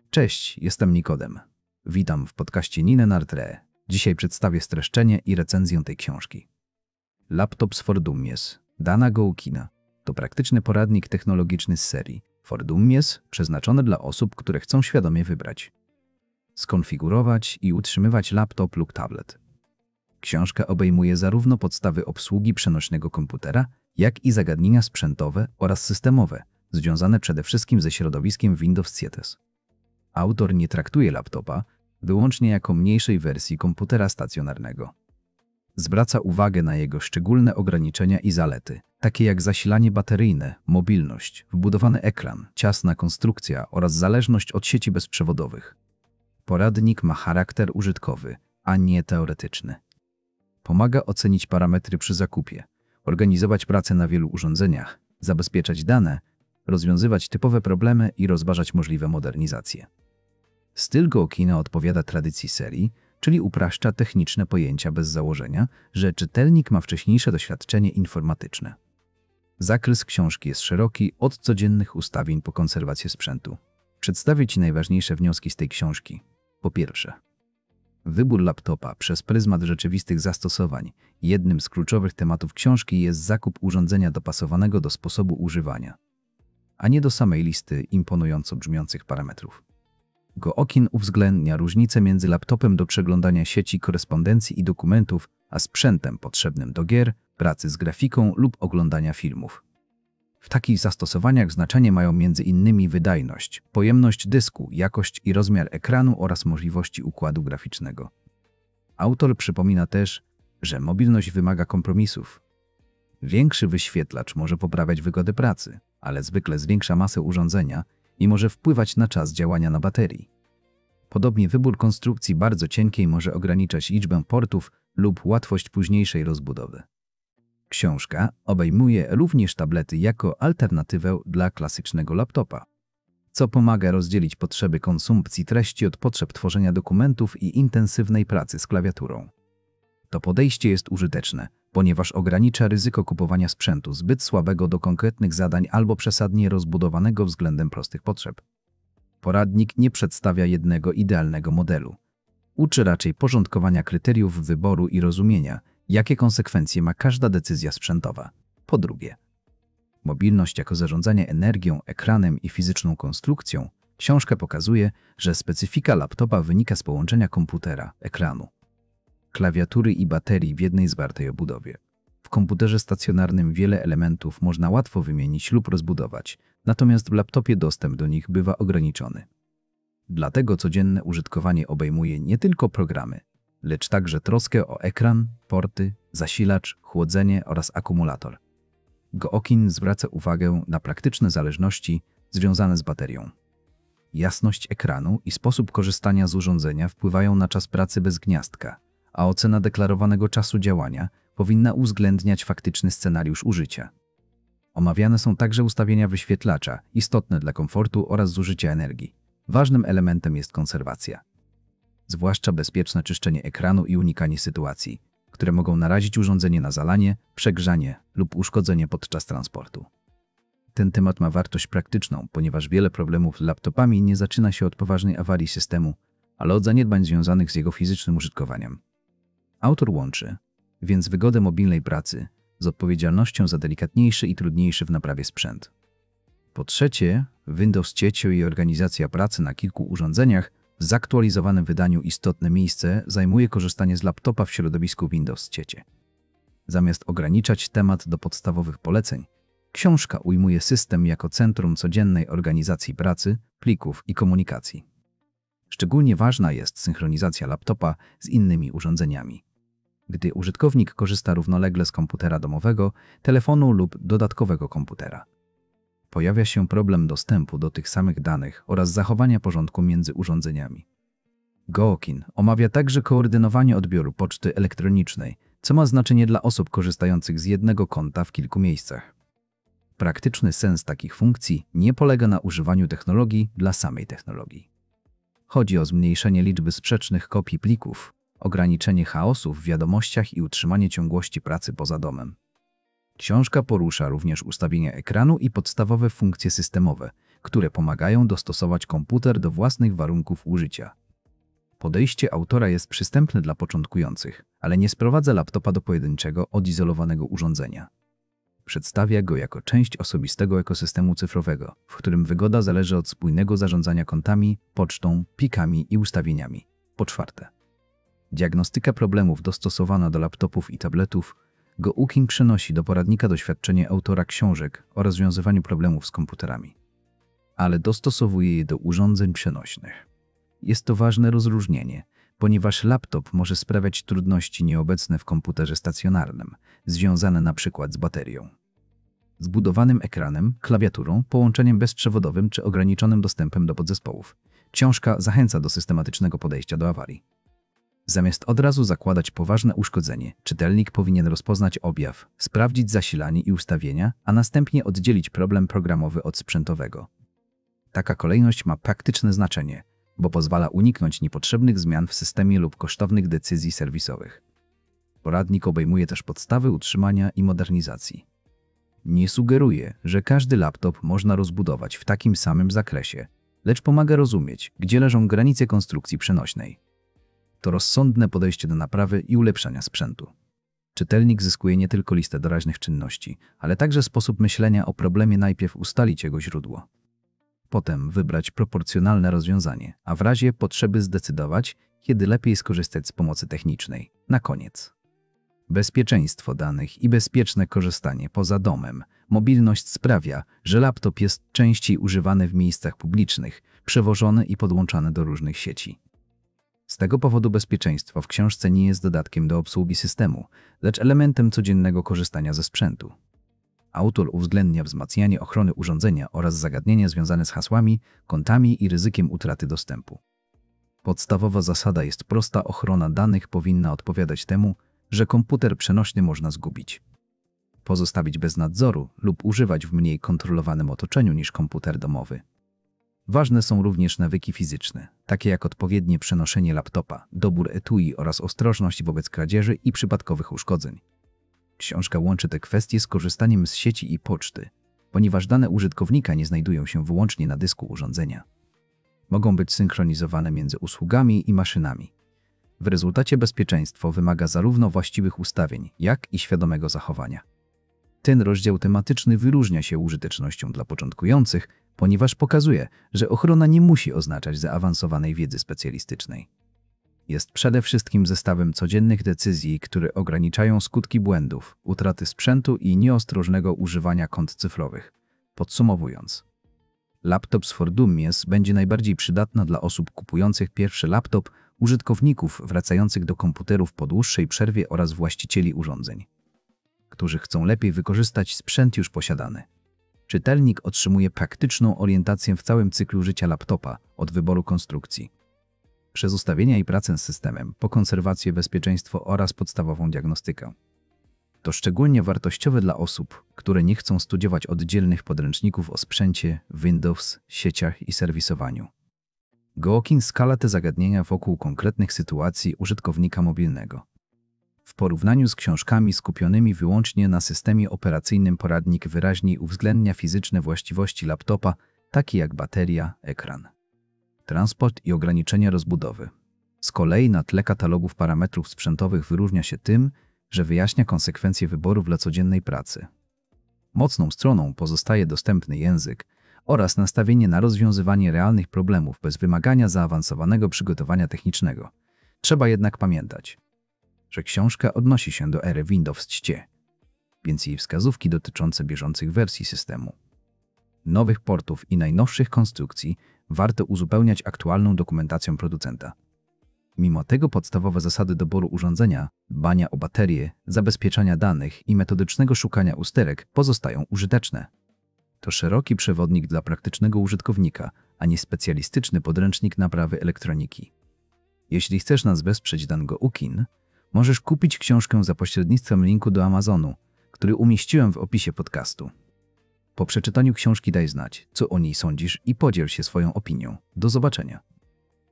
Cześć, jestem Nikodem. Witam w podcaście Nine Nartre. Dzisiaj przedstawię streszczenie i recenzję tej książki. Laptop z Fordummies Dana Gookina to praktyczny poradnik technologiczny z serii Fordummies przeznaczony dla osób, które chcą świadomie wybrać, skonfigurować i utrzymywać laptop lub tablet. Książka obejmuje zarówno podstawy obsługi przenośnego komputera, jak i zagadnienia sprzętowe oraz systemowe, związane przede wszystkim ze środowiskiem Windows 7. Autor nie traktuje laptopa wyłącznie jako mniejszej wersji komputera stacjonarnego. Zwraca uwagę na jego szczególne ograniczenia i zalety, takie jak zasilanie bateryjne, mobilność, wbudowany ekran, ciasna konstrukcja oraz zależność od sieci bezprzewodowych. Poradnik ma charakter użytkowy, a nie teoretyczny. Pomaga ocenić parametry przy zakupie, organizować pracę na wielu urządzeniach, zabezpieczać dane, rozwiązywać typowe problemy i rozważać możliwe modernizacje. Styl Gookina odpowiada tradycji serii, czyli upraszcza techniczne pojęcia bez założenia, że czytelnik ma wcześniejsze doświadczenie informatyczne. Zakres książki jest szeroki, od codziennych ustawień po konserwację sprzętu. Przedstawię Ci najważniejsze wnioski z tej książki. Po pierwsze, wybór laptopa przez pryzmat rzeczywistych zastosowań. Jednym z kluczowych tematów książki jest zakup urządzenia dopasowanego do sposobu używania, a nie do samej listy imponująco brzmiących parametrów. Gookin uwzględnia różnicę między laptopem do przeglądania sieci, korespondencji i dokumentów, a sprzętem potrzebnym do gier, pracy z grafiką lub oglądania filmów. W takich zastosowaniach znaczenie mają m.in. wydajność, pojemność dysku, jakość i rozmiar ekranu oraz możliwości układu graficznego. Autor przypomina też, że mobilność wymaga kompromisów. Większy wyświetlacz może poprawiać wygodę pracy, ale zwykle zwiększa masę urządzenia i może wpływać na czas działania na baterii. Podobnie wybór konstrukcji bardzo cienkiej może ograniczać liczbę portów lub łatwość późniejszej rozbudowy. Książka obejmuje również tablety jako alternatywę dla klasycznego laptopa, co pomaga rozdzielić potrzeby konsumpcji treści od potrzeb tworzenia dokumentów i intensywnej pracy z klawiaturą. To podejście jest użyteczne, ponieważ ogranicza ryzyko kupowania sprzętu zbyt słabego do konkretnych zadań albo przesadnie rozbudowanego względem prostych potrzeb. Poradnik nie przedstawia jednego idealnego modelu. Uczy raczej porządkowania kryteriów wyboru i rozumienia, jakie konsekwencje ma każda decyzja sprzętowa. Po drugie, mobilność jako zarządzanie energią, ekranem i fizyczną konstrukcją. Książka pokazuje, że specyfika laptopa wynika z połączenia komputera, ekranu, klawiatury i baterii w jednej zwartej obudowie. W komputerze stacjonarnym wiele elementów można łatwo wymienić lub rozbudować, natomiast w laptopie dostęp do nich bywa ograniczony. Dlatego codzienne użytkowanie obejmuje nie tylko programy, lecz także troskę o ekran, porty, zasilacz, chłodzenie oraz akumulator. Gookin zwraca uwagę na praktyczne zależności związane z baterią. Jasność ekranu i sposób korzystania z urządzenia wpływają na czas pracy bez gniazdka, a ocena deklarowanego czasu działania powinna uwzględniać faktyczny scenariusz użycia. Omawiane są także ustawienia wyświetlacza, istotne dla komfortu oraz zużycia energii. Ważnym elementem jest konserwacja, zwłaszcza bezpieczne czyszczenie ekranu i unikanie sytuacji, które mogą narazić urządzenie na zalanie, przegrzanie lub uszkodzenie podczas transportu. Ten temat ma wartość praktyczną, ponieważ wiele problemów z laptopami nie zaczyna się od poważnej awarii systemu, ale od zaniedbań związanych z jego fizycznym użytkowaniem. Autor łączy więc wygodę mobilnej pracy z odpowiedzialnością za delikatniejszy i trudniejszy w naprawie sprzęt. Po trzecie, Windows 7 i organizacja pracy na kilku urządzeniach. W zaktualizowanym wydaniu istotne miejsce zajmuje korzystanie z laptopa w środowisku Windows 7. Zamiast ograniczać temat do podstawowych poleceń, książka ujmuje system jako centrum codziennej organizacji pracy, plików i komunikacji. Szczególnie ważna jest synchronizacja laptopa z innymi urządzeniami. Gdy użytkownik korzysta równolegle z komputera domowego, telefonu lub dodatkowego komputera, pojawia się problem dostępu do tych samych danych oraz zachowania porządku między urządzeniami. Gookin omawia także koordynowanie odbioru poczty elektronicznej, co ma znaczenie dla osób korzystających z jednego konta w kilku miejscach. Praktyczny sens takich funkcji nie polega na używaniu technologii dla samej technologii. Chodzi o zmniejszenie liczby sprzecznych kopii plików, ograniczenie chaosu w wiadomościach i utrzymanie ciągłości pracy poza domem. Książka porusza również ustawienia ekranu i podstawowe funkcje systemowe, które pomagają dostosować komputer do własnych warunków użycia. Podejście autora jest przystępne dla początkujących, ale nie sprowadza laptopa do pojedynczego, odizolowanego urządzenia. Przedstawia go jako część osobistego ekosystemu cyfrowego, w którym wygoda zależy od spójnego zarządzania kontami, pocztą, plikami i ustawieniami. Po czwarte, diagnostyka problemów dostosowana do laptopów i tabletów. GoUkin przenosi do poradnika doświadczenie autora książek o rozwiązywaniu problemów z komputerami, ale dostosowuje je do urządzeń przenośnych. Jest to ważne rozróżnienie, ponieważ laptop może sprawiać trudności nieobecne w komputerze stacjonarnym, związane np. z baterią, zbudowanym ekranem, klawiaturą, połączeniem bezprzewodowym czy ograniczonym dostępem do podzespołów. Książka zachęca do systematycznego podejścia do awarii. Zamiast od razu zakładać poważne uszkodzenie, czytelnik powinien rozpoznać objaw, sprawdzić zasilanie i ustawienia, a następnie oddzielić problem programowy od sprzętowego. Taka kolejność ma praktyczne znaczenie, bo pozwala uniknąć niepotrzebnych zmian w systemie lub kosztownych decyzji serwisowych. Poradnik obejmuje też podstawy utrzymania i modernizacji. Nie sugeruje, że każdy laptop można rozbudować w takim samym zakresie, lecz pomaga rozumieć, gdzie leżą granice konstrukcji przenośnej. To rozsądne podejście do naprawy i ulepszania sprzętu. Czytelnik zyskuje nie tylko listę doraźnych czynności, ale także sposób myślenia o problemie. Najpierw ustalić jego źródło. Potem wybrać proporcjonalne rozwiązanie, a w razie potrzeby zdecydować, kiedy lepiej skorzystać z pomocy technicznej. Na koniec. Bezpieczeństwo danych i bezpieczne korzystanie poza domem. Mobilność sprawia, że laptop jest częściej używany w miejscach publicznych, przewożony i podłączany do różnych sieci. Z tego powodu bezpieczeństwo w książce nie jest dodatkiem do obsługi systemu, lecz elementem codziennego korzystania ze sprzętu. Autor uwzględnia wzmacnianie ochrony urządzenia oraz zagadnienia związane z hasłami, kontami i ryzykiem utraty dostępu. Podstawowa zasada jest prosta: ochrona danych powinna odpowiadać temu, że komputer przenośny można zgubić, pozostawić bez nadzoru lub używać w mniej kontrolowanym otoczeniu niż komputer domowy. Ważne są również nawyki fizyczne, takie jak odpowiednie przenoszenie laptopa, dobór etui oraz ostrożność wobec kradzieży i przypadkowych uszkodzeń. Książka łączy te kwestie z korzystaniem z sieci i poczty, ponieważ dane użytkownika nie znajdują się wyłącznie na dysku urządzenia. Mogą być synchronizowane między usługami i maszynami. W rezultacie bezpieczeństwo wymaga zarówno właściwych ustawień, jak i świadomego zachowania. Ten rozdział tematyczny wyróżnia się użytecznością dla początkujących, ponieważ pokazuje, że ochrona nie musi oznaczać zaawansowanej wiedzy specjalistycznej. Jest przede wszystkim zestawem codziennych decyzji, które ograniczają skutki błędów, utraty sprzętu i nieostrożnego używania kont cyfrowych. Podsumowując, laptop z Fordumies będzie najbardziej przydatna dla osób kupujących pierwszy laptop, użytkowników wracających do komputerów po dłuższej przerwie oraz właścicieli urządzeń, którzy chcą lepiej wykorzystać sprzęt już posiadany. Czytelnik otrzymuje praktyczną orientację w całym cyklu życia laptopa, od wyboru konstrukcji, przez ustawienia i pracę z systemem, po konserwację, bezpieczeństwo oraz podstawową diagnostykę. To szczególnie wartościowe dla osób, które nie chcą studiować oddzielnych podręczników o sprzęcie, Windows, sieciach i serwisowaniu. GoUkin skala te zagadnienia wokół konkretnych sytuacji użytkownika mobilnego. W porównaniu z książkami skupionymi wyłącznie na systemie operacyjnym, poradnik wyraźniej uwzględnia fizyczne właściwości laptopa, takie jak bateria, ekran, transport i ograniczenia rozbudowy. Z kolei na tle katalogów parametrów sprzętowych wyróżnia się tym, że wyjaśnia konsekwencje wyborów dla codziennej pracy. Mocną stroną pozostaje dostępny język oraz nastawienie na rozwiązywanie realnych problemów bez wymagania zaawansowanego przygotowania technicznego. Trzeba jednak pamiętać, że książka odnosi się do ery Windows 10, więc jej wskazówki dotyczące bieżących wersji systemu, nowych portów i najnowszych konstrukcji warto uzupełniać aktualną dokumentacją producenta. Mimo tego podstawowe zasady doboru urządzenia, dbania o baterię, zabezpieczania danych i metodycznego szukania usterek pozostają użyteczne. To szeroki przewodnik dla praktycznego użytkownika, a nie specjalistyczny podręcznik naprawy elektroniki. Jeśli chcesz nas wesprzeć, dan GoUkin, możesz kupić książkę za pośrednictwem linku do Amazonu, który umieściłem w opisie podcastu. Po przeczytaniu książki daj znać, co o niej sądzisz i podziel się swoją opinią. Do zobaczenia.